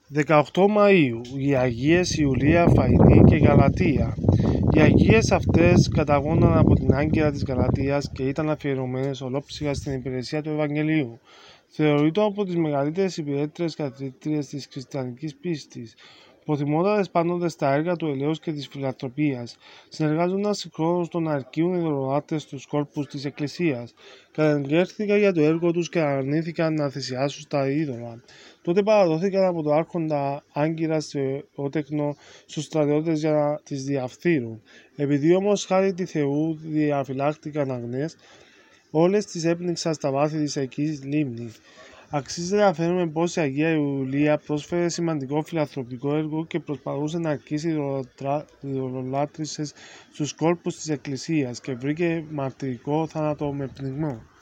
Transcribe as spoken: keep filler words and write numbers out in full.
δεκαοκτώ Μαΐου, οι Αγίες Ιουλία, Φαϊνή και Γαλατεία. Οι Αγίες αυτές καταγόνταν από την Άγκυρα της Γαλατείας και ήταν αφιερωμένες ολόψυχα στην υπηρεσία του Ευαγγελίου. Θεωρείται από τις μεγαλύτερες υπηρέτριες καθηγήτριες της χριστιανικής πίστης. Προτιμότατες πάντοτε στα έργα του ελέους και της φιλανθρωπίας, συνεργάζονταν συγχρόνως στο να αρκείουν οι ειδωλολάτρες στους κόλπους της Εκκλησίας. Καταγγέλθηκαν για το έργο τους και αρνήθηκαν να θυσιάσουν στα είδωλα. Τότε παραδόθηκαν από το άρχοντα Άγκυρα σε ότεκνο στους στρατιώτες για να τις διαφθείρουν. Επειδή όμως χάρη τη Θεού διαφυλάχτηκαν αγνές, όλες τις έπνιξαν στα βάθη της εκεής λίμνης. Αξίζει να αναφέρουμε πως η Αγία Ιουλία πρόσφερε σημαντικό φιλανθρωπικό έργο και προσπαθούσε να αρκίσει ειδωλολάτρισσες στους κόλπους της Εκκλησίας και βρήκε μαρτυρικό θάνατο με πνιγμό.